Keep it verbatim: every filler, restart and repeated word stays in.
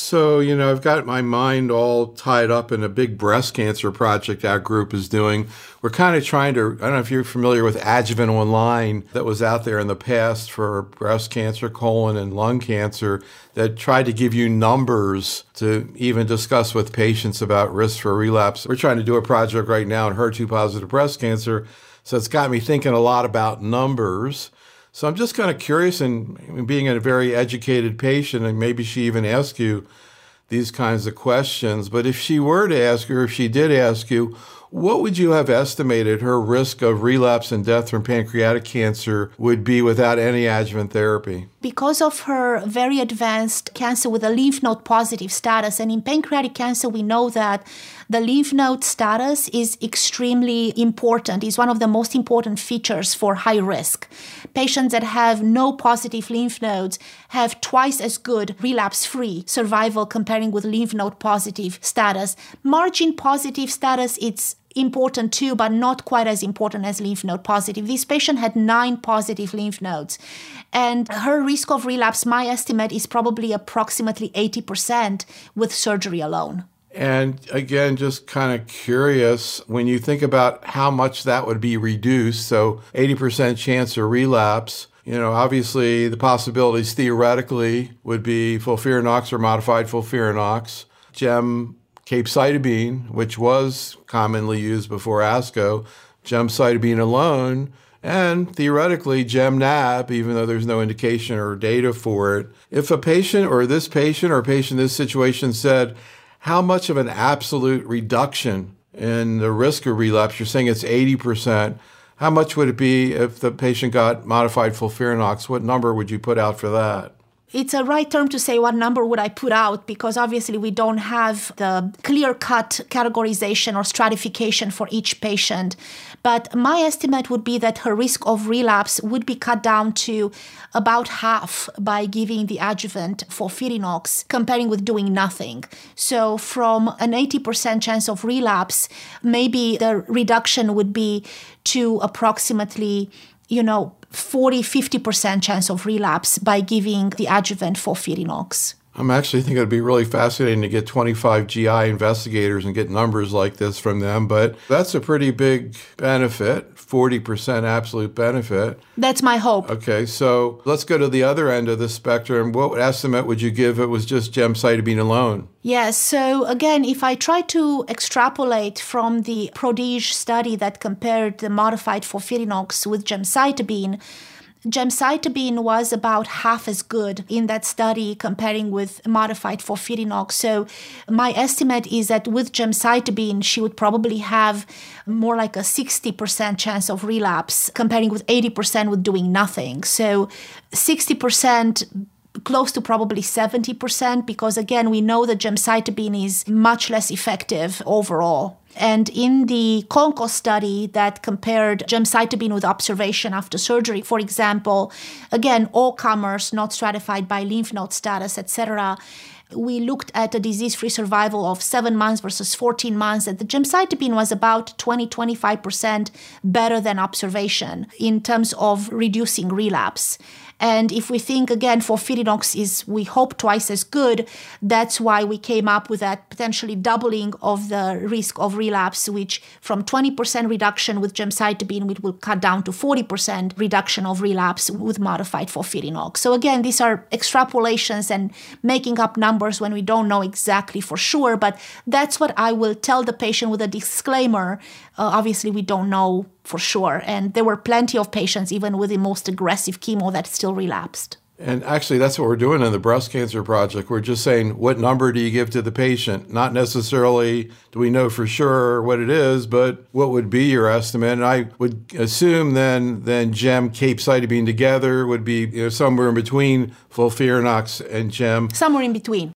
So, you know, I've got my mind all tied up in a big breast cancer project our group is doing. We're kind of trying to, I don't know if you're familiar with Adjuvant Online that was out there in the past for breast cancer, colon, and lung cancer that tried to give you numbers to even discuss with patients about risk for relapse. We're trying to do a project right now in H E R two positive breast cancer. So it's got me thinking a lot about numbers. So I'm just kind of curious, and being a very educated patient, and maybe she even asked you these kinds of questions, but if she were to ask you, or if she did ask you, what would you have estimated her risk of relapse and death from pancreatic cancer would be without any adjuvant therapy? Because of her very advanced cancer with a lymph node positive status, and in pancreatic cancer, we know that the lymph node status is extremely important. It's one of the most important features for high risk. Patients that have no positive lymph nodes have twice as good relapse-free survival comparing with lymph node positive status. Margin positive status, it's important too, but not quite as important as lymph node positive. This patient had nine positive lymph nodes, and her risk of relapse, my estimate, is probably approximately eighty percent with surgery alone. And again, just kind of curious, when you think about how much that would be reduced, so eighty percent chance of relapse, you know, obviously the possibilities theoretically would be FOLFIRINOX or modified FOLFIRINOX, gem capecitabine, which was commonly used before ASCO, gemcitabine alone, and theoretically Gem-Nab, even though there's no indication or data for it. If a patient or this patient or a patient in this situation said, how much of an absolute reduction in the risk of relapse, you're saying it's eighty percent, how much would it be if the patient got modified FOLFIRINOX? What number would you put out for that? It's a right term to say what number would I put out, because obviously we don't have the clear-cut categorization or stratification for each patient. But my estimate would be that her risk of relapse would be cut down to about half by giving the adjuvant FOLFIRINOX, comparing with doing nothing. So from an eighty percent chance of relapse, maybe the reduction would be to approximately, you know, forty, fifty percent chance of relapse by giving the adjuvant FOLFIRINOX. I'm actually thinking it'd be really fascinating to get twenty-five G I investigators and get numbers like this from them, but that's a pretty big benefit, forty percent absolute benefit. That's my hope. Okay, so let's go to the other end of the spectrum. What estimate would you give if it was just gemcitabine alone? Yes, so again, if I try to extrapolate from the PRODIGE study that compared the modified FOLFIRINOX with gemcitabine, gemcitabine was about half as good in that study comparing with modified FOLFIRINOX. So my estimate is that with gemcitabine, she would probably have more like a sixty percent chance of relapse comparing with eighty percent with doing nothing. So sixty percent close to probably seventy percent, because again, we know that gemcitabine is much less effective overall. And in the CONCO study that compared gemcitabine with observation after surgery, for example, again, all comers, not stratified by lymph node status, et cetera, we looked at a disease-free survival of seven months versus fourteen months, and the gemcitabine was about twenty to twenty-five percent better than observation in terms of reducing relapse. And if we think, again, FOLFIRINOX is, we hope, twice as good, that's why we came up with that potentially doubling of the risk of relapse, which from twenty percent reduction with gemcitabine, it will cut down to forty percent reduction of relapse with modified FOLFIRINOX. So again, these are extrapolations and making up numbers when we don't know exactly for sure, but that's what I will tell the patient with a disclaimer. Uh, obviously, we don't know for sure. And there were plenty of patients, even with the most aggressive chemo, that still relapsed. And actually, that's what we're doing in the breast cancer project. We're just saying, what number do you give to the patient? Not necessarily do we know for sure what it is, but what would be your estimate? And I would assume then, then gem capecitabine together would be, you know, somewhere in between FOLFIRINOX and gem. Somewhere in between.